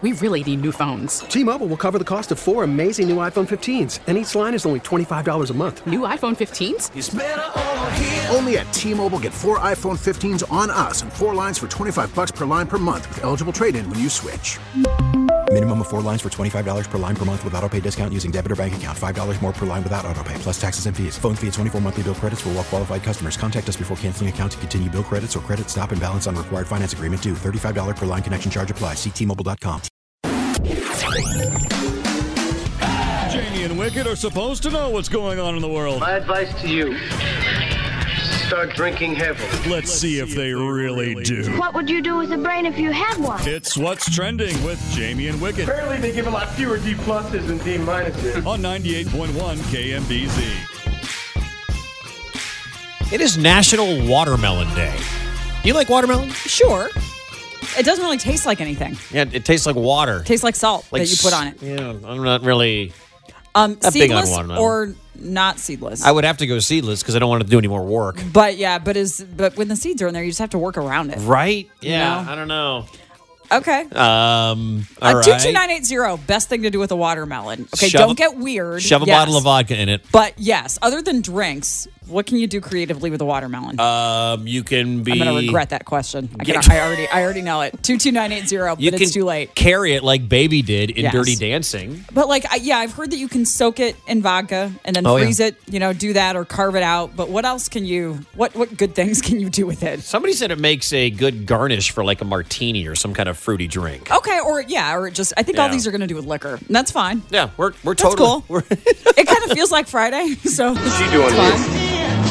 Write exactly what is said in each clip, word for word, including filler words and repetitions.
we really need new phones. T-Mobile will cover the cost of four amazing new iPhone fifteens, and each line is only twenty-five dollars a month. New iPhone fifteens? It's better over here. Only at T-Mobile, get four iPhone fifteens on us and four lines for twenty-five dollars per line per month with eligible trade-in when you switch. Minimum of four lines for twenty-five dollars per line per month with autopay discount using debit or bank account. five dollars more per line without autopay, plus taxes and fees. Phone fee at twenty-four monthly bill credits for well-qualified customers. Contact us before canceling account to continue bill credits or credit stop and balance on required finance agreement due. thirty-five dollars per line connection charge applies. See T Mobile dot com. Jamie and Wicket are supposed to know what's going on in the world. My advice to you, start drinking heavily. Let's, Let's see if they really do. What would you do with a brain if you had one? It's What's Trending with Jamie and Wicket. Apparently they give a lot fewer D pluses than D minuses. On ninety-eight point one K M B Z. It is National Watermelon Day. Do you like watermelon? Sure. It doesn't really taste like anything. Yeah, it tastes like water. It tastes like salt like that you put on it. Yeah, I'm not really um, that big on seedless watermelon. or not seedless. I would have to go seedless because I don't want to do any more work. But yeah, but is but when the seeds are in there, you just have to work around it. Right? Yeah, You know? I don't know. Okay. Um, all Uh, right. two two nine eight zero, best thing to do with a watermelon. Okay, Shove- don't get weird. Shove a Yes. bottle of vodka in it. But yes, other than drinks, what can you do creatively with a watermelon? Um, you can be. I'm going to regret that question. I, Get- can, I already I already know it. two two nine eight zero, You but can it's too late. carry it like Baby did in Yes. Dirty Dancing. But like, I, yeah, I've heard that you can soak it in vodka and then Oh, yeah. freeze it, you know, do that or carve it out. But what else can you, what, what good things can you do with it? Somebody said it makes a good garnish for like a martini or some kind of fruity drink. Okay, or yeah, or just, I think all Yeah. these are going to do with liquor. And that's fine. Yeah, we're we're That's totally cool. we're It kind of feels like Friday, so She doing it's here? fine.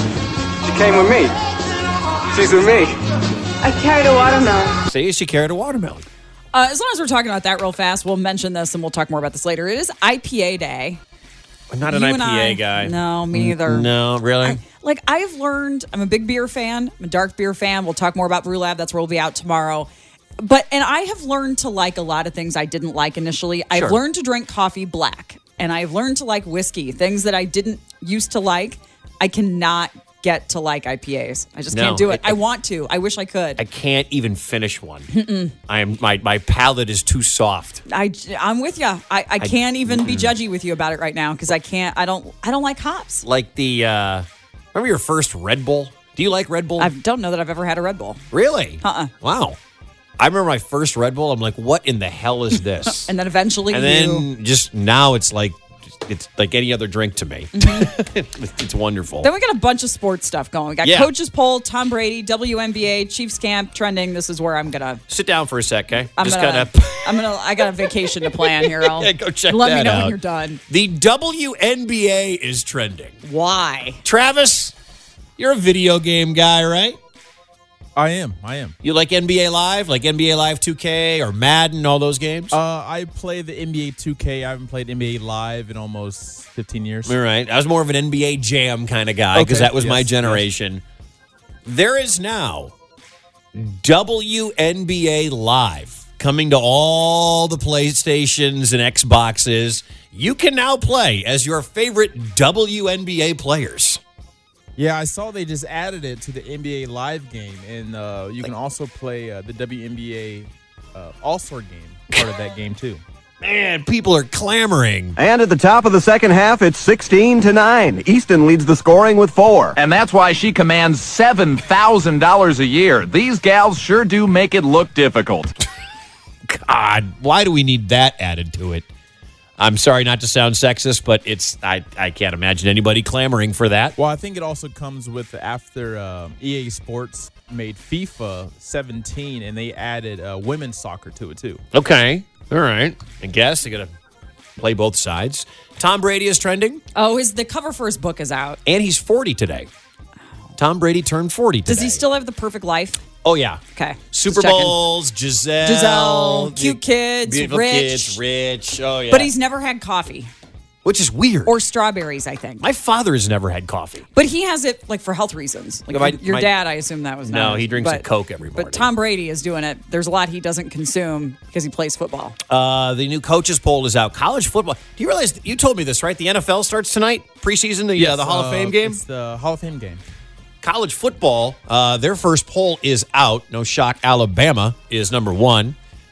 She came with me. She's with me. I carried a watermelon. See, she carried a watermelon. Uh, as long as we're talking about that real fast, we'll mention this and we'll talk more about this later. It is I P A day. I'm not an You I and P A I- guy. No, me either. No, really? I, like, I've learned, I'm a big beer fan. I'm a dark beer fan. We'll talk more about Brew Lab. That's where we'll be out tomorrow. But, and I have learned to like a lot of things I didn't like initially. I've Sure. learned to drink coffee black, and I've learned to like whiskey, things that I didn't used to like. I cannot get to like I P As. I just No, can't do it. I- I, want to. I wish I could. I can't even finish one. I am my my palate is too soft. I, I'm with you. I, I can't even be judgy with you about it right now because I can't. I don't. I don't like hops. Like the uh remember your first Red Bull? Do you like Red Bull? I don't know that I've ever had a Red Bull. Really? Uh-uh. Wow. I remember my first Red Bull. I'm like, what in the hell is this? And then eventually and you. then just now it's like it's like any other drink to me. It's wonderful. Then we got a bunch of sports stuff going. We got Yeah. Coaches Poll, Tom Brady, W N B A, Chiefs Camp, trending. This is where I'm gonna. Sit down for a sec, okay? I'm just gonna. kind of I'm gonna. I got a vacation to plan here. I'll Yeah, go check Let that me know out. when you're done. The W N B A is trending. Why? Travis, you're a video game guy, right? I am. I am. You like N B A Live, like N B A Live two K or Madden, all those games? Uh, I play the N B A two K. I haven't played N B A Live in almost fifteen years. All right. I was more of an N B A Jam kind of guy because Okay, that was my yes, generation. There is now W N B A Live coming to all the PlayStations and Xboxes. You can now play as your favorite W N B A players. Yeah, I saw they just added it to the N B A Live game, and uh, you can also play uh, the W N B A uh, All-Star game, part of that game too. Man, people are clamoring. And at the top of the second half, it's sixteen to nine. Easton leads the scoring with four. And that's why she commands seven thousand dollars a year. These gals sure do make it look difficult. God, why do we need that added to it? I'm sorry not to sound sexist, but it's I, I can't imagine anybody clamoring for that. Well, I think it also comes with after uh, E A Sports made FIFA seventeen, and they added uh, women's soccer to it too. Okay, all right. I guess they got to play both sides. Tom Brady is trending, Oh, his the cover for his book is out. and he's forty today. Tom Brady turned forty today. Does he still have the perfect life? Oh, yeah. Okay. Super Just checking. Bowls, Giselle. Giselle, cute kids, beautiful rich. kids, rich. Oh, yeah. But he's never had coffee Which is weird. or strawberries, I think. My father has never had coffee. But he has it like for health reasons. Like My- your your my- dad, I assume that was No, not. he drinks a but, Coke every morning. But Tom Brady is doing it. There's a lot he doesn't consume because he plays football. Uh, the new coaches poll is out. College football. Do you realize, you told me this, right? The N F L starts tonight, preseason, the, uh, the Hall of uh, Fame game? It's the Hall of Fame game. College football, uh, their first poll is out. No shock, Alabama is number one.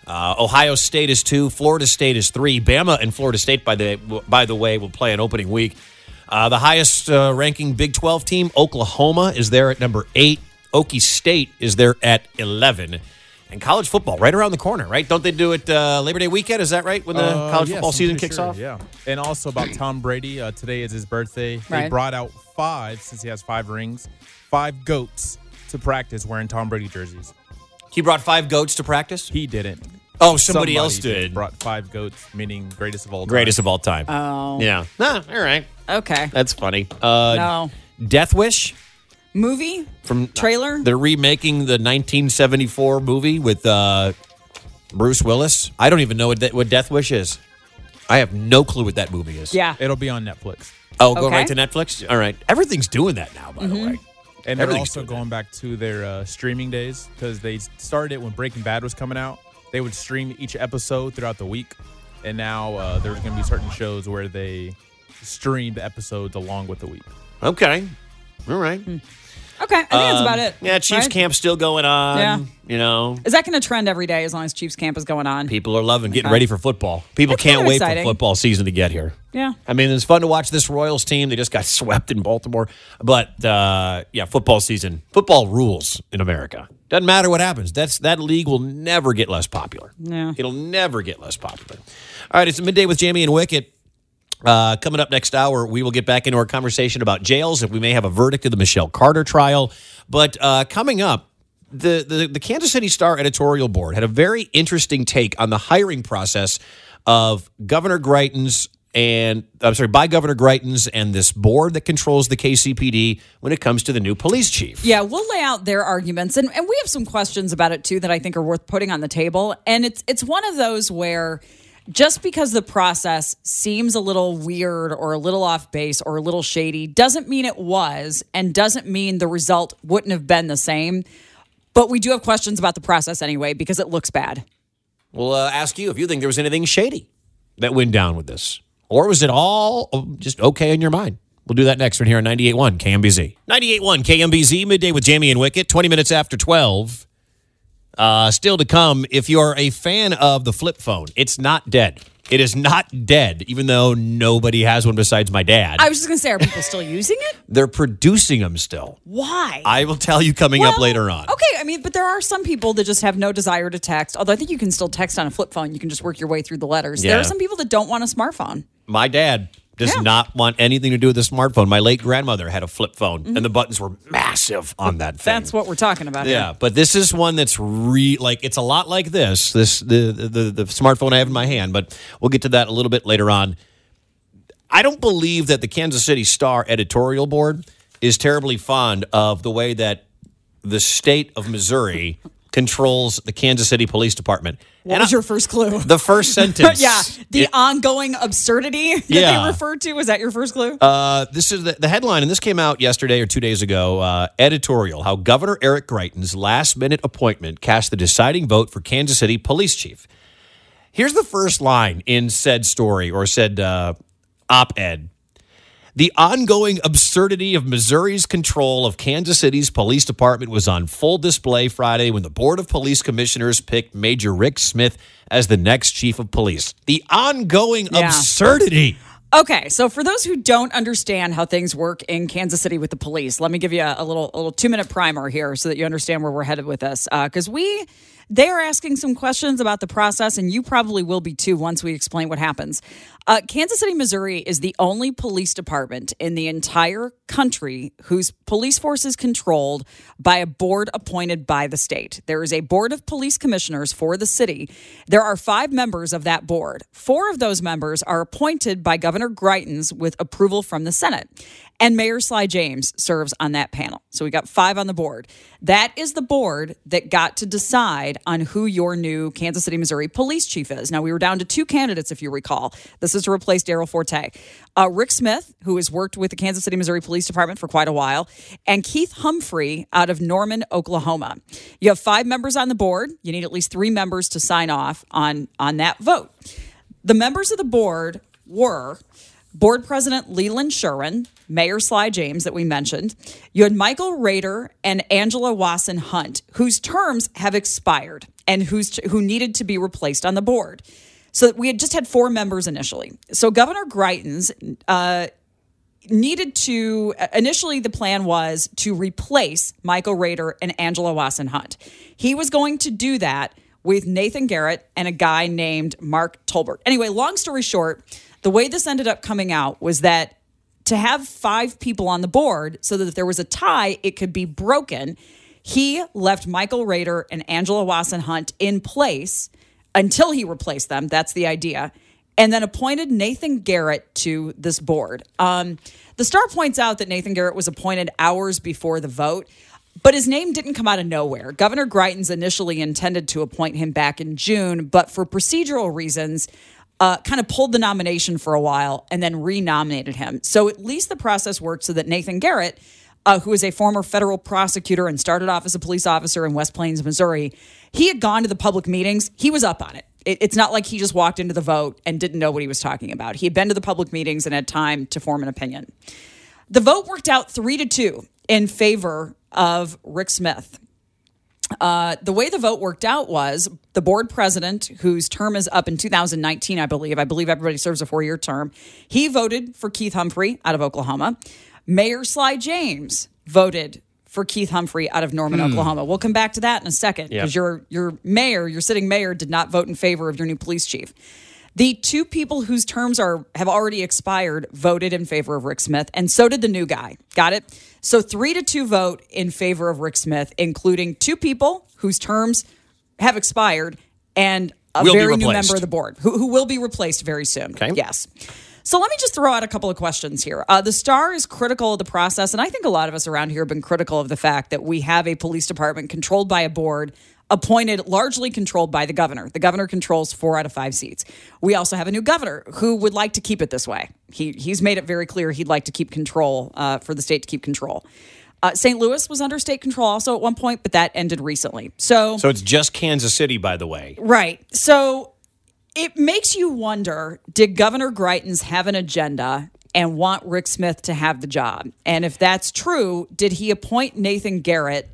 Uh, Ohio State is two. Florida State is three. Bama and Florida State, by the by the way, will play an opening week. Uh, the highest uh, ranking Big twelve team, Oklahoma, is there at number eight. Okie State is there at eleven. And college football right around the corner, right? Don't they do it uh, Labor Day weekend? Is that right, when the Uh, college yes, football I'm season pretty kicks sure, off? Yeah. And also about Tom Brady. Uh, today is his birthday. They Right. brought out five, since he has five rings, five goats to practice wearing Tom Brady jerseys. He brought five goats to practice? He didn't. Oh, somebody, else did. Brought five goats, meaning greatest of all time. Greatest of all time. Oh. Yeah. Nah, all right. Okay. That's funny. Uh, No. Death Wish? Movie? From Trailer? They're remaking the nineteen seventy-four movie with uh, Bruce Willis. I don't even know what, de- what Death Wish is. I have no clue what that movie is. Yeah. It'll be on Netflix. Oh, go Okay. right to Netflix? All right. Everything's doing that now, by Mm-hmm. the way. And they're Everything's also doing going back to their uh, streaming days because they started it when Breaking Bad was coming out. They would stream each episode throughout the week. And now uh, there's going to be certain shows where they stream the episodes along with the week. Okay. All right. Okay, I think that's Um, about it. Yeah, Chiefs right? camp still going on. Yeah. You know, Is that going to trend every day as long as Chiefs camp is going on? people are loving getting Okay. ready for football. People It's can't kinda wait exciting. for football season to get here. Yeah. I mean, it's fun to watch this Royals team. They just got swept in Baltimore. But, uh, yeah, football season. Football rules in America. Doesn't matter what happens. That's That league will never get less popular. Yeah. It'll never get less popular. All right, it's Midday with Jamie and Wicket. Uh, coming up next hour, we will get back into our conversation about jails, if we may have a verdict of the Michelle Carter trial. But uh, coming up, the, the, the Kansas City Star editorial board had a very interesting take on the hiring process of Governor Greitens and, I'm sorry, by Governor Greitens and this board that controls the K C P D when it comes to the new police chief. Yeah, we'll lay out their arguments, and, and we have some questions about it too that I think are worth putting on the table. And it's it's one of those where just because the process seems a little weird or a little off base or a little shady doesn't mean it was, and doesn't mean the result wouldn't have been the same. But we do have questions about the process anyway because it looks bad. We'll uh, ask you if you think there was anything shady that went down with this. Or was it all just okay in your mind? We'll do that next right here on ninety-eight point one K M B Z. ninety-eight point one K M B Z, midday with Jamie and Wicket, twenty minutes after twelve. Uh, still to come, if you are a fan of the flip phone, it's not dead. It is not dead, even though nobody has one besides my dad. I was just going to say, are people still using it? They're producing them still. Why? I will tell you coming Well, up later on. Okay, I mean, but there are some people that just have no desire to text. Although I think you can still text on a flip phone. You can just work your way through the letters. There Yeah. are some people that don't want a smartphone. My dad does Yeah. not want anything to do with a smartphone. My late grandmother had a flip phone, and the buttons were massive on that thing. That's what we're talking about Yeah, here. but this is one that's re like it's a lot like this. This the, the the smartphone I have in my hand, but we'll get to that a little bit later on. I don't believe that the Kansas City Star editorial board is terribly fond of the way that the state of Missouri controls the Kansas City Police Department. What And was I- your first clue? The first sentence. yeah, the It- ongoing absurdity that Yeah. they referred to. Was that your first clue? Uh, this is the, the headline, and this came out yesterday or two days ago. Uh, editorial: How Governor Eric Greitens' last-minute appointment cast the deciding vote for Kansas City police chief. Here's the first line in said story or said uh, op-ed. The ongoing absurdity of Missouri's control of Kansas City's police department was on full display Friday when the Board of Police Commissioners picked Major Rick Smith as the next chief of police. The ongoing Yeah. absurdity. Okay, so for those who don't understand how things work in Kansas City with the police, let me give you a, a little a little two minute primer here so that you understand where we're headed with this. Because we they are asking some questions about the process, and you probably will be too once we explain what happens. Uh, Kansas City, Missouri is the only police department in the entire country whose police force is controlled by a board appointed by the state. There is a board of police commissioners for the city. There are five members of that board. Four of those members are appointed by Governor Greitens with approval from the Senate. And Mayor Sly James serves on that panel. So we got five on the board. That is the board that got to decide on who your new Kansas City, Missouri police chief is. Now, we were down to two candidates, if you recall. This is to replace Daryl Forte. Uh, Rick Smith, who has worked with the Kansas City, Missouri Police Department for quite a while, and Keith Humphrey out of Norman, Oklahoma. You have five members on the board. You need at least three members to sign off on, on that vote. The members of the board were Board President Leland Sherwin, Mayor Sly James that we mentioned. You had Michael Rader and Angela Wasson Hunt, whose terms have expired. and who's who needed to be replaced on the board. So we had just had four members initially. So Governor Greitens uh, needed to, initially the plan was to replace Michael Rader and Angela Wasson Hunt. He was going to do that with Nathan Garrett and a guy named Mark Tolbert. Anyway, long story short, the way this ended up coming out was that to have five people on the board so that if there was a tie, it could be broken, he left Michael Rader and Angela Wasson Hunt in place until he replaced them. That's the idea. And then appointed Nathan Garrett to this board. Um, the Star points out that Nathan Garrett was appointed hours before the vote, but his name didn't come out of nowhere. Governor Greitens initially intended to appoint him back in June, but for procedural reasons, uh, kind of pulled the nomination for a while and then renominated him. So at least the process worked so that Nathan Garrett, uh, who is a former federal prosecutor and started off as a police officer in West Plains, Missouri, he had gone to the public meetings. He was up on it. it. It's not like he just walked into the vote and didn't know what he was talking about. He had been to the public meetings and had time to form an opinion. The vote worked out three to two in favor of Rick Smith. Uh, the way the vote worked out was the board president, whose term is up in two thousand nineteen, I believe. I believe everybody serves a four-year term. He voted for Keith Humphrey out of Oklahoma. Mayor Sly James voted for Keith Humphrey out of Norman, hmm. Oklahoma. We'll come back to that in a second because yep. your your mayor, your sitting mayor, did not vote in favor of your new police chief. The two people whose terms are have already expired voted in favor of Rick Smith, and so did the new guy. Got it? So three to two vote in favor of Rick Smith, including two people whose terms have expired and a will very new member of the board who, who will be replaced very soon. Okay. Yes. So let me just throw out a couple of questions here. Uh, the Star is critical of the process, and I think a lot of us around here have been critical of the fact that we have a police department controlled by a board appointed, largely controlled by the governor. The governor controls four out of five seats. We also have a new governor who would like to keep it this way. He He's made it very clear he'd like to keep control, uh, for the state to keep control. Uh, Saint Louis was under state control also at one point, but that ended recently. So, so it's just Kansas City, by the way. Right. So it makes you wonder, did Governor Greitens have an agenda and want Rick Smith to have the job? And if that's true, did he appoint Nathan Garrett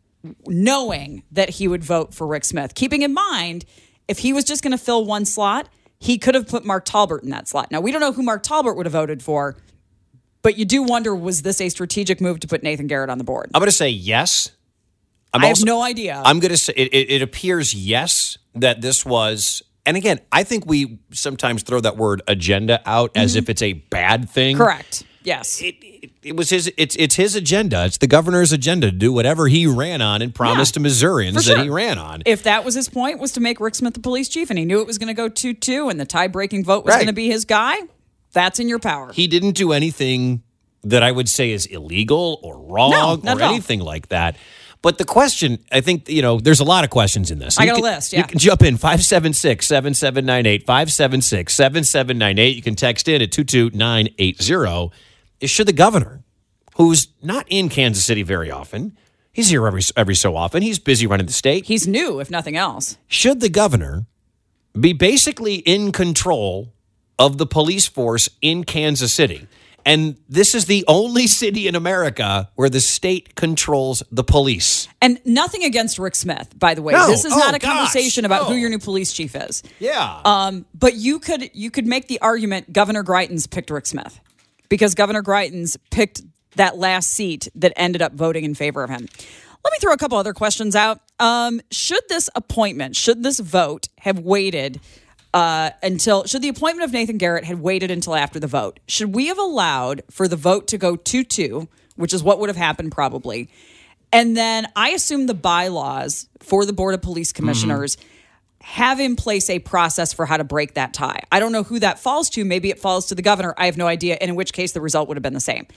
knowing that he would vote for Rick Smith? Keeping in mind, if he was just going to fill one slot, he could have put Mark Tolbert in that slot. Now, we don't know who Mark Tolbert would have voted for, but you do wonder, was this a strategic move to put Nathan Garrett on the board? I'm going to say yes. I'm I also, have no idea. I'm going to say it, it, it appears yes that this was, and again, I think we sometimes throw that word agenda out mm-hmm. as if it's a bad thing. Correct. Yes. It, it, it was his it's it's his agenda. It's the governor's agenda to do whatever he ran on and promised yeah, to Missourians sure. that he ran on. If that was his point, was to make Rick Smith the police chief, and he knew it was going to go two two and the tie-breaking vote was right. going to be his guy, that's in your power. He didn't do anything that I would say is illegal or wrong no, or anything all. like that. But the question, I think, you know, there's a lot of questions in this. I you got can, a list, yeah. You can jump in, five seven six, seven seven nine eight, five seven six, seven seven nine eight. You can text in at two two nine eight zero. Is should the governor, who's not in Kansas City very often, he's here every every so often, he's busy running the state. He's new, if nothing else. Should the governor be basically in control of the police force in Kansas City? And this is the only city in America where the state controls the police. And nothing against Rick Smith, by the way. No. This is oh, not a gosh. conversation about no. who your new police chief is. Yeah. Um, but you could you could make the argument Governor Greitens picked Rick Smith because Governor Greitens picked that last seat that ended up voting in favor of him. Let me throw a couple other questions out. Um, should this appointment, should this vote have waited Uh, until, should the appointment of Nathan Garrett had waited until after the vote? Should we have allowed for the vote to go two two, which is what would have happened probably, and then I assume the bylaws for the Board of Police Commissioners mm-hmm. have in place a process for how to break that tie? I don't know who that falls to. Maybe it falls to the governor. I have no idea, and in which case the result would have been the same.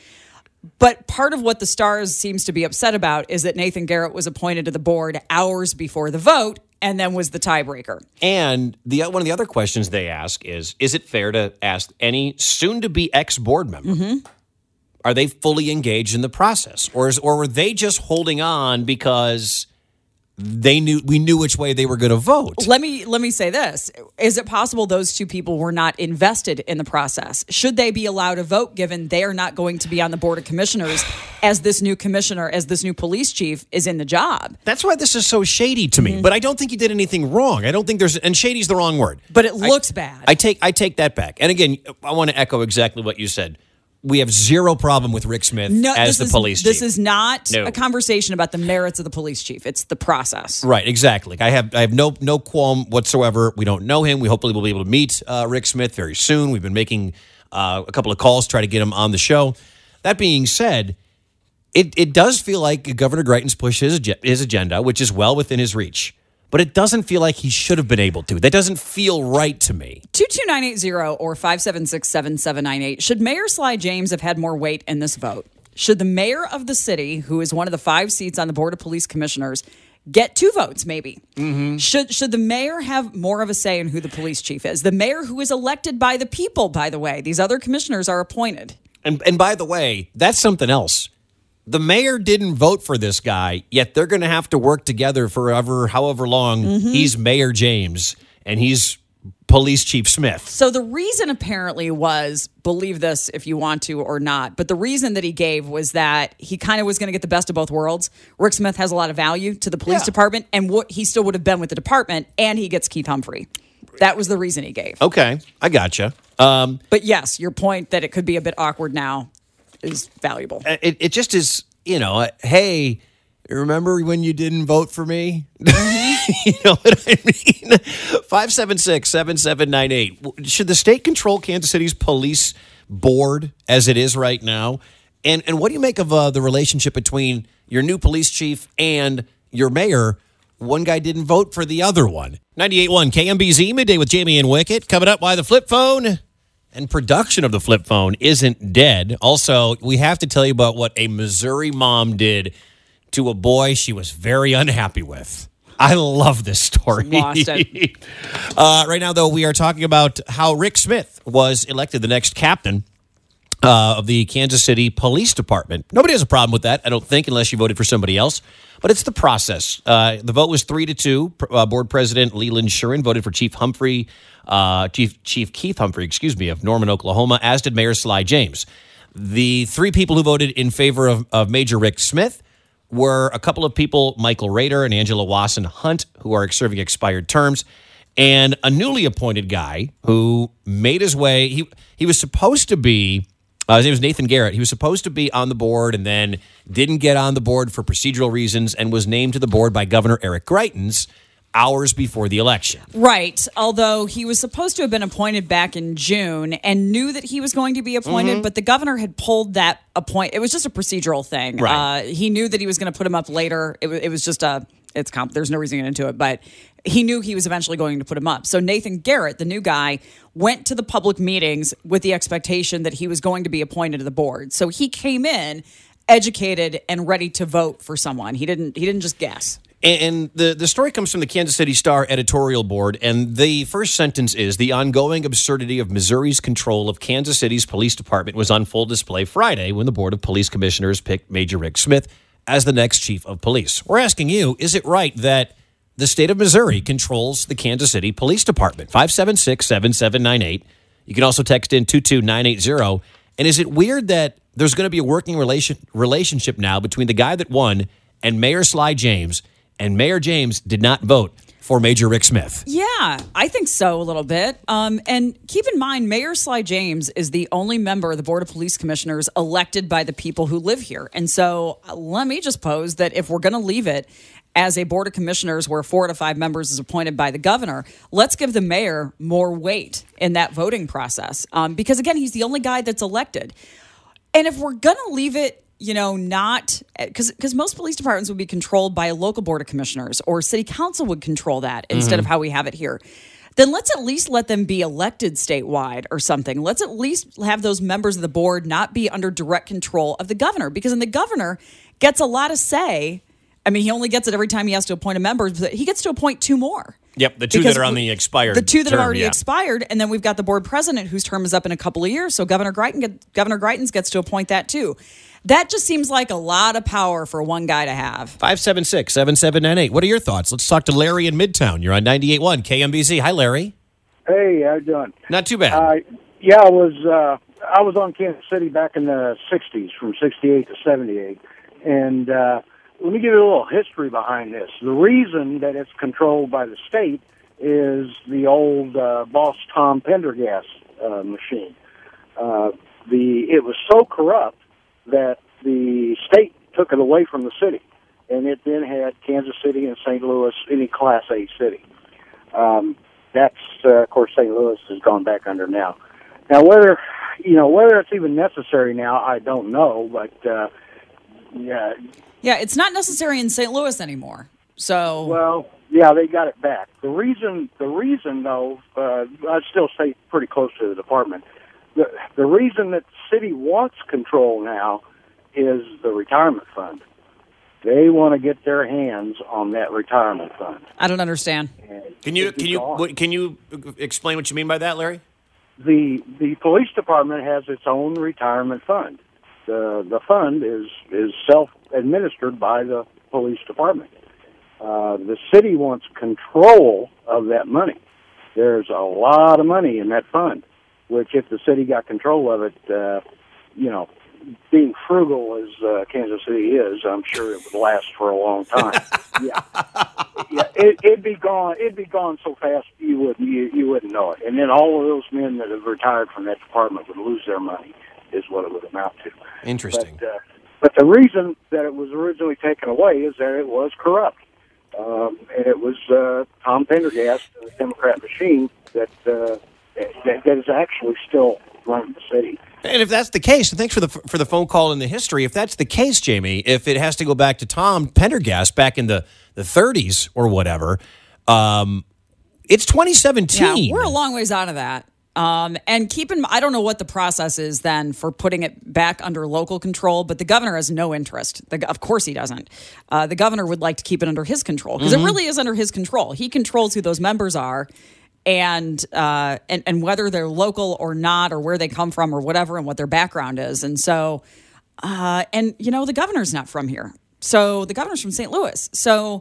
But part of what the Stars seems to be upset about is that Nathan Garrett was appointed to the board hours before the vote and then was the tiebreaker. And the one of the other questions they ask is, is it fair to ask any soon-to-be ex-board member, mm-hmm. are they fully engaged in the process? Or is, or were they just holding on because they knew we knew which way they were going to vote. Let me let me say this. Is it possible those two people were not invested in the process? Should they be allowed to vote given they are not going to be on the Board of Commissioners as this new commissioner, as this new police chief is in the job? That's why this is so shady to me. Mm-hmm. But I don't think he did anything wrong. I don't think there's and shady's the wrong word. But it I, looks bad. I take I take that back. And again, I want to echo exactly what you said. We have zero problem with Rick Smith no, as the is, police chief. This is not no. a conversation about the merits of the police chief. It's the process. Right, exactly. I have I have no no qualm whatsoever. We don't know him. We hopefully will be able to meet uh, Rick Smith very soon. We've been making uh, a couple of calls to try to get him on the show. That being said, it it does feel like Governor Greitens pushed his his agenda, which is well within his reach. But it doesn't feel like he should have been able to. That doesn't feel right to me. two two nine eight zero or five seven six, seven seven nine eight. Should Mayor Sly James have had more weight in this vote? Should the mayor of the city, who is one of the five seats on the Board of Police Commissioners, get two votes maybe? Mm-hmm. Should should the mayor have more of a say in who the police chief is? The mayor who is elected by the people, by the way. These other commissioners are appointed. And and by the way, that's something else. The mayor didn't vote for this guy, yet they're going to have to work together forever, however long mm-hmm. he's Mayor James and he's Police Chief Smith. So the reason apparently was, believe this if you want to or not, but the reason that he gave was that he kind of was going to get the best of both worlds. Rick Smith has a lot of value to the police yeah. department, and what he still would have been with the department, and he gets Keith Humphrey. That was the reason he gave. Okay, I gotcha. Um, but yes, your point that it could be a bit awkward now is valuable. It, it just is, you know, uh, hey, remember when you didn't vote for me? You know what I mean? five seven six, seven seven nine eight. Should the state control Kansas City's police board as it is right now? And and what do you make of uh, the relationship between your new police chief and your mayor? One guy didn't vote for the other one. ninety-eight point one K M B Z, midday with Jamie and Wicket. Coming up, why the flip phone. And production of the flip phone isn't dead. Also, we have to tell you about what a Missouri mom did to a boy she was very unhappy with. I love this story. Lost it. uh, right now, though, we are talking about how Rick Smith was elected the next captain uh, of the Kansas City Police Department. Nobody has a problem with that, I don't think, unless you voted for somebody else. But it's the process. Uh, the vote was three to two. Uh, Board President Leland Shurin voted for Chief Humphrey, uh, Chief Chief Keith Humphrey, excuse me, of Norman, Oklahoma, as did Mayor Sly James. The three people who voted in favor of, of Major Rick Smith were a couple of people, Michael Rader and Angela Wasson Hunt, who are serving expired terms, and a newly appointed guy who made his way. He he was supposed to be. Uh, his name was Nathan Garrett. He was supposed to be on the board and then didn't get on the board for procedural reasons and was named to the board by Governor Eric Greitens hours before the election. Right. Although he was supposed to have been appointed back in June and knew that he was going to be appointed, mm-hmm. but the governor had pulled that appoint. It was just a procedural thing. Right. Uh, he knew that he was going to put him up later. It, was, it was just a, it's comp. There's no reason to get into it, but he knew he was eventually going to put him up. So Nathan Garrett, the new guy, went to the public meetings with the expectation that he was going to be appointed to the board. So he came in educated and ready to vote for someone. He didn't. He didn't just guess. And the, the story comes from the Kansas City Star editorial board, and the first sentence is, the ongoing absurdity of Missouri's control of Kansas City's police department was on full display Friday when the Board of Police Commissioners picked Major Rick Smith as the next chief of police. We're asking you, is it right that the state of Missouri controls the Kansas City Police Department? five seven six, seven seven nine eight. You can also text in two two nine eight zero. And is it weird that there's going to be a working relation, relationship now between the guy that won and Mayor Sly James, and Mayor James did not vote for Major Rick Smith? Yeah, I think so a little bit. Um, and keep in mind, Mayor Sly James is the only member of the Board of Police Commissioners elected by the people who live here. And so uh, let me just pose that if we're going to leave it as a Board of Commissioners where four to five members is appointed by the governor, let's give the mayor more weight in that voting process. Um, because, again, he's the only guy that's elected. And if we're going to leave it, you know, not because because most police departments would be controlled by a local board of commissioners, or city council would control that instead mm-hmm. of how we have it here, then let's at least let them be elected statewide or something. Let's at least have those members of the board not be under direct control of the governor, because then the governor gets a lot of say I mean, he only gets it every time he has to appoint a member, but he gets to appoint two more. Yep, the two Because that are on we- the expired The two that term, have already yeah. expired, and then we've got the board president whose term is up in a couple of years. So Governor Greitens, get, Governor Greitens gets to appoint that too. That just seems like a lot of power for one guy to have. five seven six, seven seven nine eight. What are your thoughts? Let's talk to Larry in Midtown. You're on ninety-eight point one K M B Z. Hi, Larry. Hey, how you doing? Not too bad. Uh, yeah, I was uh, I was on Kansas City back in the sixties, from sixty-eight to seventy-eight, and uh, let me give you a little history behind this. The reason that it's controlled by the state is the old uh, Boss Tom Pendergast uh, machine. Uh, the it was so corrupt that the state took it away from the city, and it then had Kansas City and Saint Louis, any Class A city. Um, that's, uh, of course, Saint Louis has gone back under now. Now, whether you know whether it's even necessary now, I don't know, but uh, yeah, Yeah, it's not necessary in Saint Louis anymore. So well, yeah, they got it back. The reason, the reason though, uh, I'd still stay pretty close to the department. The, the reason that the city wants control now is the retirement fund. They want to get their hands on that retirement fund. I don't understand. Can you can you what, can you explain what you mean by that, Larry? The the police department has its own retirement fund. The the fund is is self administered by the police department. Uh, the city wants control of that money. There's a lot of money in that fund, which if the city got control of it, uh, you know, being frugal as uh, Kansas City is, I'm sure it would last for a long time. yeah, yeah, it, it'd be gone. It'd be gone so fast you wouldn't you, you wouldn't know it. And then all of those men that have retired from that department would lose their money, is what it would amount to. Interesting. But, uh, but the reason that it was originally taken away is that it was corrupt. Um, and it was uh, Tom Pendergast, the Democrat machine, that, uh, that that is actually still running the city. And if that's the case, and thanks for the for the phone call and the history. If that's the case, Jamie, if it has to go back to Tom Pendergast back in the, the thirties or whatever, um, it's twenty seventeen. Yeah, we're a long ways out of that. Um, and keep in, I don't know what the process is then for putting it back under local control, but the governor has no interest. The, of course he doesn't. Uh, the governor would like to keep it under his control because Mm-hmm. it really is under his control. He controls who those members are and, uh, and, and whether they're local or not, or where they come from or whatever, and what their background is. And so, uh, and you know, the governor's not from here. So the governor's from Saint Louis. So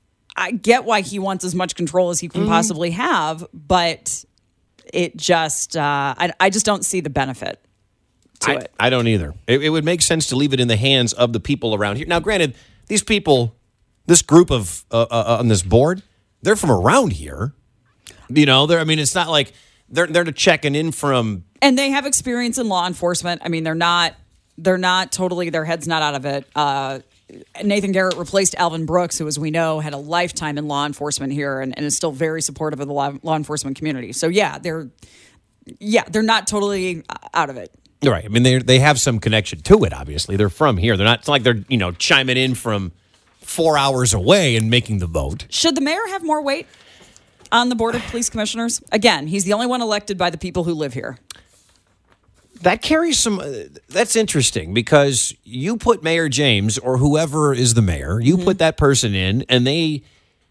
I get why he wants as much control as he can Mm-hmm. possibly have, but it just, uh, I, I just don't see the benefit to I, it. I don't either. It, it would make sense to leave it in the hands of the people around here. Now, granted, these people, this group of uh, uh, on this board, they're from around here. You know, they're. I mean, it's not like they're they're checking in from. And they have experience in law enforcement. I mean, they're not, they're not totally, their head's not out of it. Uh, Nathan Garrett replaced Alvin Brooks, who, as we know, had a lifetime in law enforcement here and, and is still very supportive of the law, law enforcement community. So yeah, they're, yeah, they're not totally out of it. Right. I mean, they they have some connection to it. Obviously, they're from here. They're not. It's not like they're you know chiming in from four hours away and making the vote. Should the mayor have more weight on the board of police commissioners? Again, he's the only one elected by the people who live here. That carries some. Uh, that's interesting because you put Mayor James or whoever is the mayor, you Mm-hmm. put that person in, and they.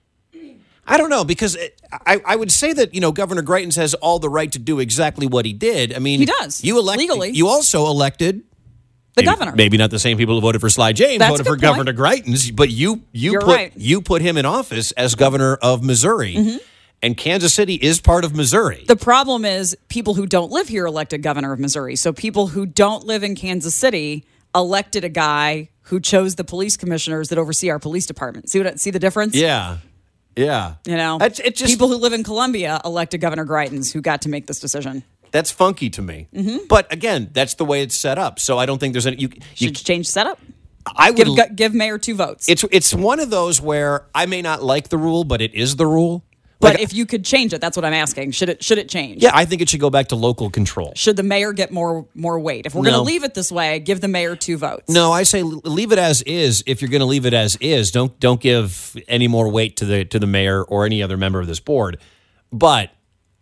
I don't know because it, I I would say that you know Governor Greitens has all the right to do exactly what he did. I mean, He does, You elect legally. You also elected The maybe, governor. Maybe not the same people who voted for Sly James That's voted a for good point. Governor Greitens, but you you You're put right. you put him in office as governor of Missouri, Mhm. and Kansas City is part of Missouri. The problem is people who don't live here elected governor of Missouri. So people who don't live in Kansas City elected a guy who chose the police commissioners that oversee our police department. See what? See the difference? Yeah, yeah. You know, That's- it just- people who live in Columbia elected Governor Greitens, who got to make this decision. That's funky to me. Mhm. But again, that's the way it's set up. So I don't think there's any. You, you Should change setup. I would Give, gu- give mayor two votes. It's it's one of those where I may not like the rule, but it is the rule. But Like, if you could change it, that's what I'm asking. Should it should it change? yeah, I think it should go back to local control. Should the mayor get more more weight? If we're going No. to leave it this way, give the mayor two votes. No, I say l- leave it as is. If you're going to leave it as is, don't don't give any more weight to the to the mayor or any other member of this board. But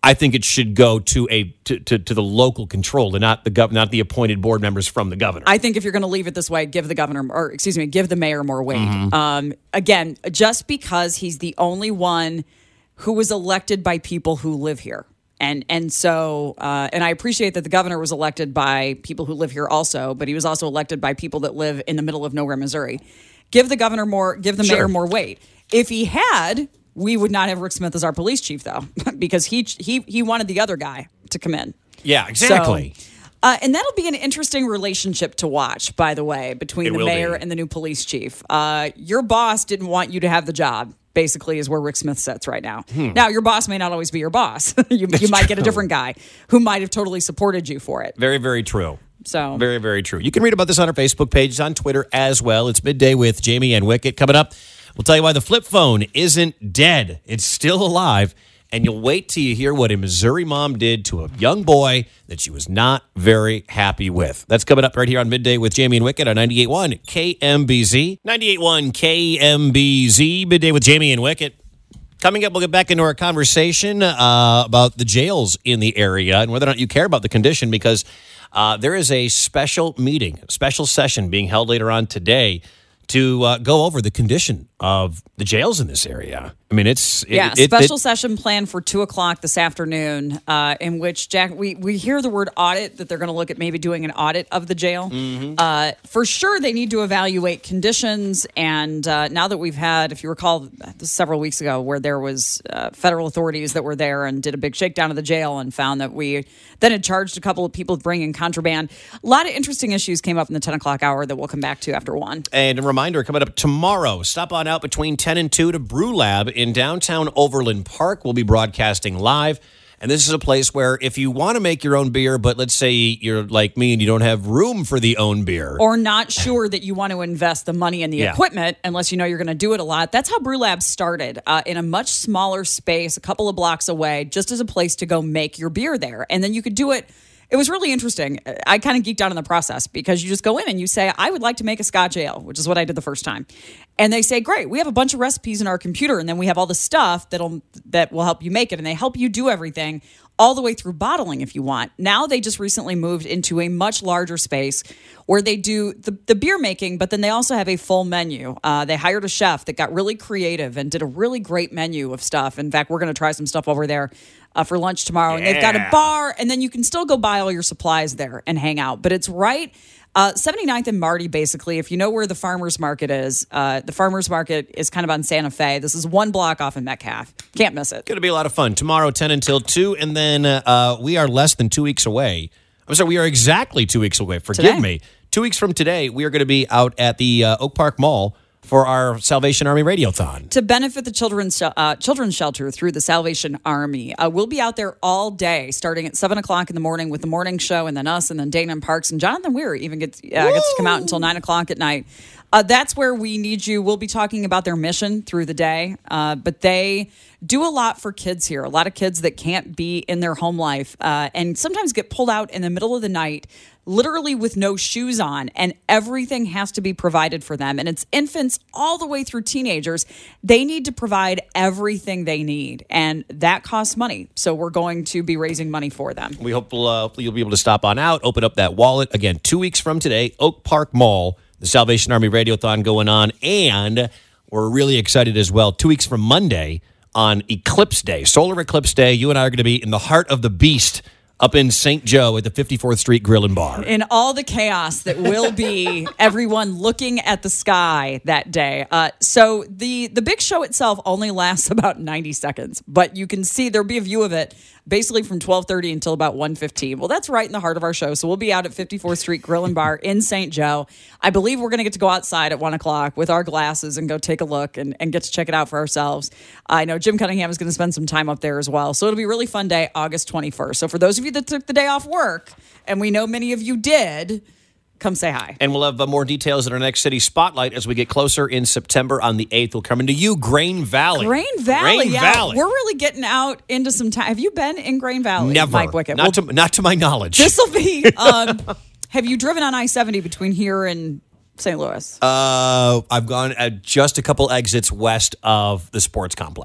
I think it should go to a to, to, to the local control and not the gov- not the appointed board members from the governor. I think if you're going to leave it this way, give the governor, or excuse me, give the mayor more weight. Mm-hmm. Um, again, just because he's the only one who was elected by people who live here. And and so, uh, and I appreciate that the governor was elected by people who live here also, but he was also elected by people that live in the middle of nowhere, Missouri. Give the governor more, give the Sure. mayor more weight. If he had, we would not have Rick Smith as our police chief, though, because he he he wanted the other guy to come in. Yeah, exactly. So, uh, and that'll be an interesting relationship to watch, by the way, between It the will mayor be. and the new police chief. Uh, your boss didn't want you to have the job, basically, is where Rick Smith sits right now. Hmm. Now, your boss may not always be your boss. you you might get a different guy who might have totally supported you for it. Very, very true. So Very, very true. You can read about this on our Facebook page, it's on Twitter as well. It's Midday with Jamie and Wicket. Coming up, we'll tell you why the flip phone isn't dead. It's still alive. And you'll wait till you hear what a Missouri mom did to a young boy that she was not very happy with. That's coming up right here on Midday with Jamie and Wicket on ninety-eight point one K M B Z. ninety-eight point one K M B Z, Midday with Jamie and Wicket. Coming up, we'll get back into our conversation uh, about the jails in the area and whether or not you care about the condition, because uh, there is a special meeting, a special session being held later on today to uh, go over the condition of the jails in this area. I mean, it's... It, yeah, it, special it, session planned for two o'clock this afternoon, uh, in which, Jack, we, we hear the word audit, that they're going to look at maybe doing an audit of the jail. Mm-hmm. Uh, for sure, they need to evaluate conditions. And uh, now that we've had, if you recall, this is several weeks ago, where there was uh, federal authorities that were there and did a big shakedown of the jail and found that we then had charged a couple of people with bringing contraband. A lot of interesting issues came up in the ten o'clock hour that we'll come back to after one. And a reminder, coming up tomorrow, stop on out between ten and two to Brew Lab in downtown Overland Park. We'll be broadcasting live. And this is a place where if you want to make your own beer, but let's say you're like me and you don't have room for the own beer. Or not sure that you want to invest the money in the Yeah. equipment unless you know you're going to do it a lot. That's how Brew Lab started, uh, in a much smaller space, a couple of blocks away, just as a place to go make your beer there. And then you could do it. It was really interesting. I kind of geeked out on the process because you just go in and you say, I would like to make a Scotch ale, which is what I did the first time. And they say, great, we have a bunch of recipes in our computer, and then we have all the stuff that'll that will help you make it. And they help you do everything all the way through bottling if you want. Now they just recently moved into a much larger space where they do the, the beer making, but then they also have a full menu. Uh, they hired a chef that got really creative and did a really great menu of stuff. In fact, we're going to try some stuff over there Uh, for lunch tomorrow. And they've got a bar, and then you can still go buy all your supplies there and hang out. But it's right uh, seventy-ninth and Marty, basically. If you know where the farmer's market is, uh, the farmer's market is kind of on Santa Fe. This is one block off in Metcalf. Can't miss it. Going to be a lot of fun. Tomorrow, ten until two. And then uh, we are less than two weeks away. I'm sorry, we are exactly two weeks away. Forgive Today? me. Two weeks from today, we are going to be out at the uh, Oak Park Mall for our Salvation Army Radiothon. To benefit the children's uh, children's shelter through the Salvation Army. Uh, we'll be out there all day, starting at seven o'clock in the morning with the morning show, and then us, and then Dana and Parks, and Jonathan Weir even gets, uh, gets to come out until nine o'clock at night. Uh, that's where we need you. We'll be talking about their mission through the day, uh, but they do a lot for kids here. A lot of kids that can't be in their home life uh, and sometimes get pulled out in the middle of the night, literally with no shoes on, and everything has to be provided for them. And it's infants all the way through teenagers. They need to provide everything they need, and that costs money. So we're going to be raising money for them. We hope we'll, uh, you'll be able to stop on out, open up that wallet. Again, two weeks from today, Oak Park Mall, the Salvation Army Radiothon going on. And we're really excited as well. Two weeks from Monday on Eclipse Day, Solar Eclipse Day, you and I are going to be in the heart of the beast up in Saint Joe at the fifty-fourth Street Grill and Bar. In all the chaos that will be everyone looking at the sky that day. Uh, so the, the big show itself only lasts about ninety seconds, but you can see there'll be a view of it basically from twelve thirty until about one fifteen. Well, that's right in the heart of our show. So we'll be out at fifty-fourth Street Grill and Bar in Saint Joe. I believe we're going to get to go outside at one o'clock with our glasses and go take a look and, and get to check it out for ourselves. I know Jim Cunningham is going to spend some time up there as well. So it'll be a really fun day, August twenty-first. So for those of you that took the day off work, and we know many of you did, come say hi. And we'll have uh, more details in our next city spotlight as we get closer in September on the eighth. We'll come into you, Grain Valley. Grain Valley, Grain yeah. Valley. We're really getting out into some time. Have you been in Grain Valley? Never. Mike Wickett. Not, Well, to, not to my knowledge. this will be, um, have you driven on I seventy between here and Saint Louis? Uh, I've gone at just a couple exits west of the sports complex.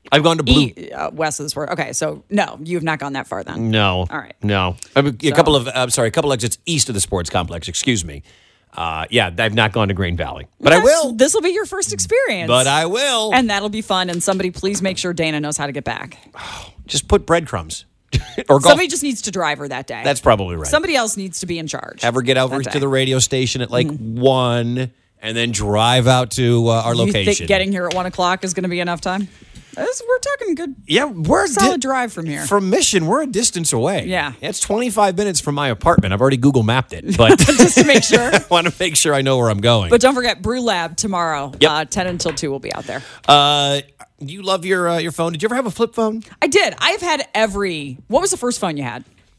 I've gone to Blue. E, uh, west of the sport. Okay, so no, you have not gone that far then. No. All right. No. I mean, a So- couple of, I'm sorry, a couple exits east of the sports complex, excuse me. Uh, yeah, I've not gone to Green Valley. But I will. This will be your first experience. But I will. And that'll be fun. And somebody please make sure Dana knows how to get back. Just put breadcrumbs. or golf. Somebody just needs to drive her that day. That's probably right. Somebody else needs to be in charge. Have her get over that to day. the radio station at like Mhm. one and then drive out to uh, our You location. think getting here at one o'clock is going to be enough time? This, we're talking good. Yeah, we're a solid di- drive from here. From Mission, we're a distance away. Yeah. It's twenty-five minutes from my apartment. I've already Google mapped it, but just to make sure. I want to make sure I know where I'm going. But don't forget, Brew Lab tomorrow, Yep. uh, ten until two. We'll be out there. Uh, do you love your uh, your phone? Did you ever have a flip phone? I did. I've had every. What was the first phone you had?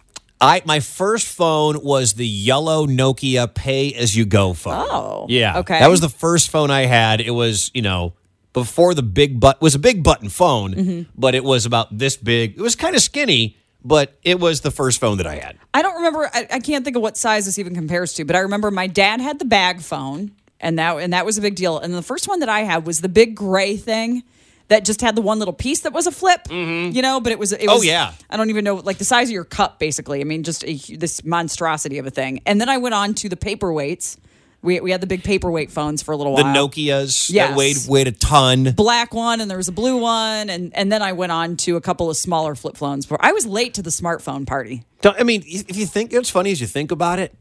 I my first phone was the yellow Nokia Pay As You Go phone. Oh, yeah. okay. That was the first phone I had. It was you know before the big but was a big button phone, Mm-hmm. but it was about this big. It was kind of skinny, but it was the first phone that I had. I don't remember. I, I can't think of what size this even compares to, but I remember my dad had the bag phone, and that and that was a big deal. And the first one that I had was the big gray thing that just had the one little piece that was a flip, you know. But it was. It Oh, was, yeah. I don't even know, like the size of your cup, basically. I mean, just a, this monstrosity of a thing. And then I went on to the paperweights. We we had the big paperweight phones for a little The while. Nokias Yes. that weighed weighed a ton. Black one, and there was a blue one, and and then I went on to a couple of smaller flip phones. I was late to the smartphone party. Don't, I mean, if you think it's funny as you think about it,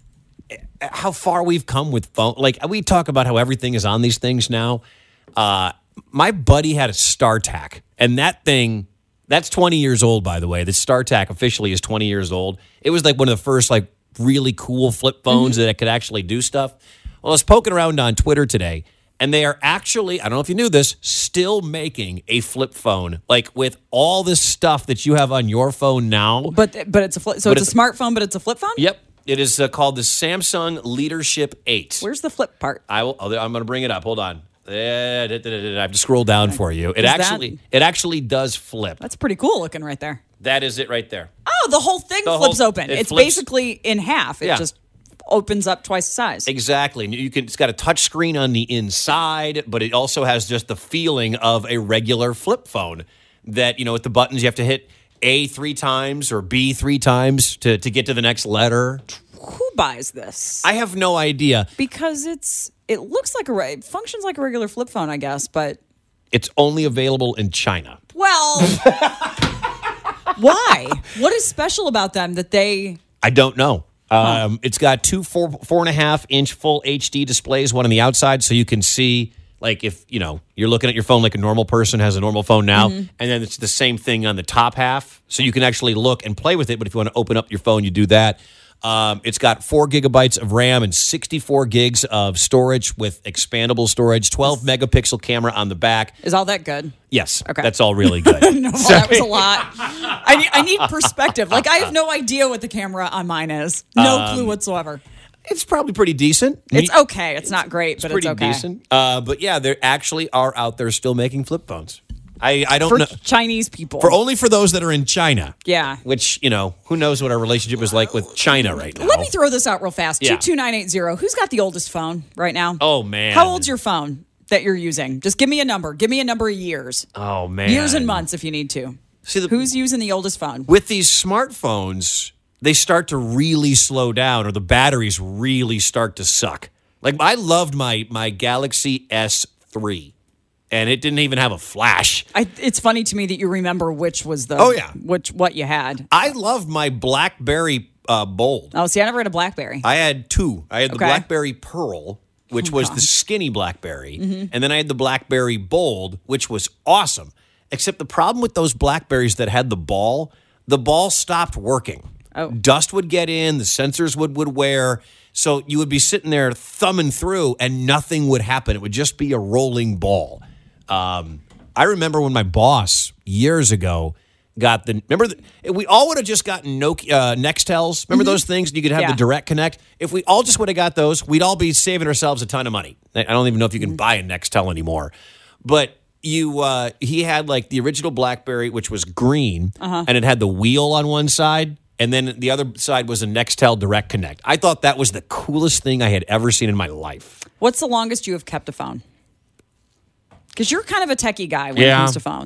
how far we've come with phone. Like we talk about how everything is on these things now. Uh, my buddy had a StarTAC, and that thing, that's twenty years old, by the way. The StarTAC officially is twenty years old. It was like one of the first like really cool flip phones that could actually do stuff. Well, I was poking around on Twitter today, and they are actually, I don't know if you knew this, still making a flip phone, like with all this stuff that you have on your phone now. But but it's a flip, so But it's, a smartphone, but it's a flip phone. Yep. It is uh, called the Samsung Leadership eight. Where's the flip part? I will, I'm going to bring it up. Hold on. Eh, da, da, da, da. I have to scroll down for you. It Is that- actually it actually does flip. That's pretty cool looking right there. That is it right there. Oh, the whole thing The flips whole- open. it It's flips- basically in half. It Yeah. just opens up twice the size. Exactly. And you can. It's got a touch screen on the inside, but it also has just the feeling of a regular flip phone. That you know, with the buttons, you have to hit A three times or B three times to to get to the next letter. Who buys this? I have no idea. Because it's it looks like a re- it functions like a regular flip phone, I guess, but It's only available in China. well, why? What is special about them that they? I don't know. Um, It's got two four four and a half inch full H D displays, one on the outside, so you can see, like if you know you're looking at your phone like a normal person has a normal phone now, Mhm. and then it's the same thing on the top half, so you can actually look and play with it. But if you want to open up your phone, you do that. Um, it's got four gigabytes of RAM and sixty-four gigs of storage with expandable storage, twelve megapixel camera on the back. Is all that good? Yes, Okay. that's all really good. No, that was a lot. I need, I need perspective. Like I have no idea what the camera on mine is. No Um, clue whatsoever. It's probably pretty decent. It's okay. It's not great, but pretty it's okay. decent. Uh, but yeah, they actually are out there still making flip phones. I, I don't For know. Chinese people. For only for those that are in China. Yeah. Which, you know, who knows what our relationship is like with China right now. Let me throw this out real fast. Yeah. two two nine eight zero. Who's got the oldest phone right now? Oh, man. How old's your phone that you're using? Just give me a number. Give me a number of years. Oh, man. Years and months if you need to. See, the, Who's using the oldest phone? with these smartphones, they start to really slow down or the batteries really start to suck. Like, I loved my, my Galaxy S three. And it didn't even have a flash. I, it's funny to me that you remember which was the Oh, yeah. which what you had. I loved my BlackBerry uh, Bold. Oh, see, I never had a BlackBerry. I had two. I had the Okay. BlackBerry Pearl, which was the skinny BlackBerry, and then I had the BlackBerry Bold, which was awesome. Except the problem with those BlackBerries that had the ball, the ball stopped working. Oh. Dust would get in, the sensors would would wear, so you would be sitting there thumbing through, and nothing would happen. It would just be a rolling ball. Um, I remember when my boss years ago got the remember the, we all would have just gotten Nokia uh, Nextels. Remember those things? You could have Yeah. the Direct Connect. If we all just would have got those, we'd all be saving ourselves a ton of money. I don't even know if you can buy a Nextel anymore. But you, uh, he had like the original BlackBerry, which was green, Uh-huh. and it had the wheel on one side. And then the other side was a Nextel Direct Connect. I thought that was the coolest thing I had ever seen in my life. What's the longest you have kept a phone? Because you're kind of a techie guy when Yeah. it comes to phones.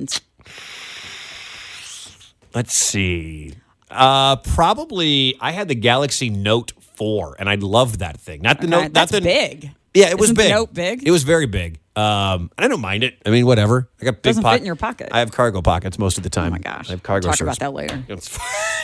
Let's see. Uh, probably I had the Galaxy Note four, and I loved that thing. Not the Okay, Note. Not that's the, big. Yeah, it was Isn't the big. Note big? It was very big. Um, and I don't mind it. I mean, whatever. I got big Doesn't pock- fit in your pocket. I have cargo pockets most of the time. Oh my gosh. I have cargo We'll talk shirts. about that later. It's fine.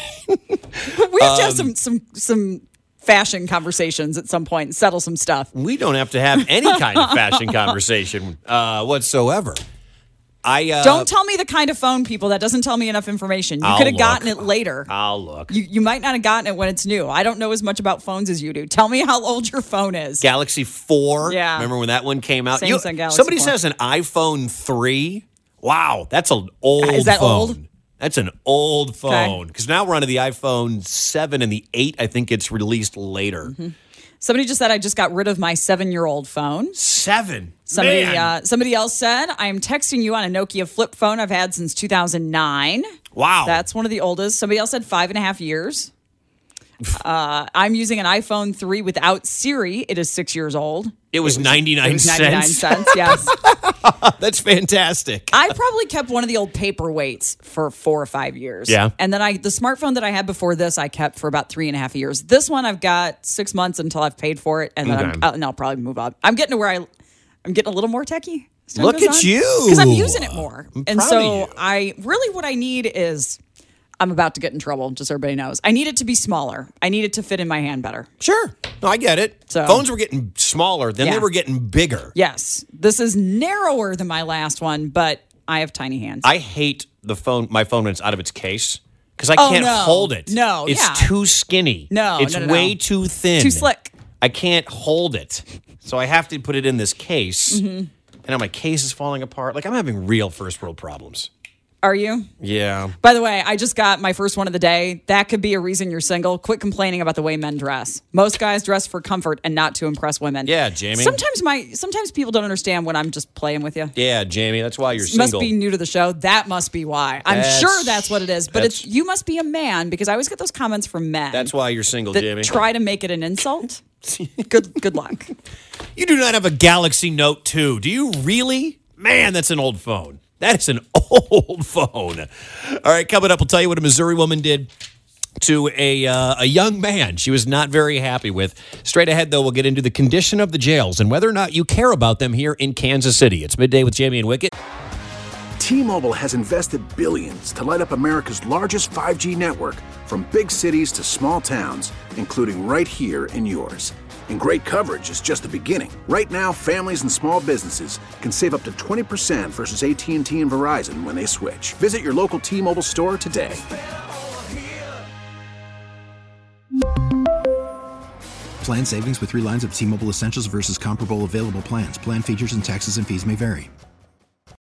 We have to have Um, some some some fashion conversations at some point and settle some stuff. We don't have to have any kind of fashion conversation uh, whatsoever. I uh, Don't tell me the kind of phone, people. That doesn't tell me enough information. You I'll could have look. gotten it later. I'll look. You, you might not have gotten it when it's new. I don't know as much about phones as you do. Tell me how old your phone is. Galaxy four. Yeah. Remember when that one came out? Samsung Galaxy somebody four. says an iPhone three. Wow, that's an old Is that phone. old? That's an old Okay. phone. Because now we're on to the iPhone seven and the eight. I think it's released later. Mm-hmm. Somebody just said I just got rid of my seven-year-old phone. Seven. Somebody, Man. uh, somebody else said I am texting you on a Nokia flip phone I've had since two thousand nine. Wow. That's one of the oldest. Somebody else said five and a half years. Uh, I'm using an iPhone three without Siri. It is six years old. It was, ninety-nine It was ninety-nine cents. cents, yes. That's fantastic. I probably kept one of the old paperweights for four or five years. Yeah. And then I, the smartphone that I had before this, I kept for about three and a half years. This one, I've got six months until I've paid for it, and then Okay. I'm, I'll, and I'll probably move on. I'm getting to where I, I'm getting a little more techie. as time Look goes at on. you. Because I'm using it more. I'm and proud so of you. I really, what I need is, I'm about to get in trouble, just so everybody knows. I need it to be smaller. I need it to fit in my hand better. Sure. No, I get it. So- Phones were getting smaller, then they Yeah. were getting bigger. Yes. This is narrower than my last one, but I have tiny hands. I hate the phone, my phone when it's out of its case because I Oh, can't no. hold it. No, it's yeah. too skinny. No, it's no, no, no. way too thin, Too slick. I can't hold it, so I have to put it in this case. Mm-hmm. And now my case is falling apart. Like I'm having real first world problems. Are you? Yeah. By the way, I just got my first one of the day. That could be a reason you're single. Quit complaining about the way men dress. Most guys dress for comfort and not to impress women. Yeah, Jamie. Sometimes my sometimes people don't understand when I'm just playing with you. Yeah, Jamie. That's why you're You single. must be new to the show. That must be why. I'm That's- sure that's what it is. But it's that's- you must be a man because I always get those comments from men. That's why you're single, that Jamie. try to make it an insult. good good luck. You do not have a Galaxy Note two, do you really? Man, that's an old phone. That is an old phone. All right, coming up, we'll tell you what a Missouri woman did to a uh, a young man she was not very happy with. Straight ahead, though, we'll get into the condition of the jails and whether or not you care about them here in Kansas City. It's Midday with Jamie and Wicket. T-Mobile has invested billions to light up America's largest five G network, from big cities to small towns, including right here in yours. And great coverage is just the beginning. Right now, families and small businesses can save up to twenty percent versus A T and T and Verizon when they switch. Visit your local T-Mobile store today. Plan savings with three lines of T-Mobile Essentials versus comparable available plans. Plan features and taxes and fees may vary.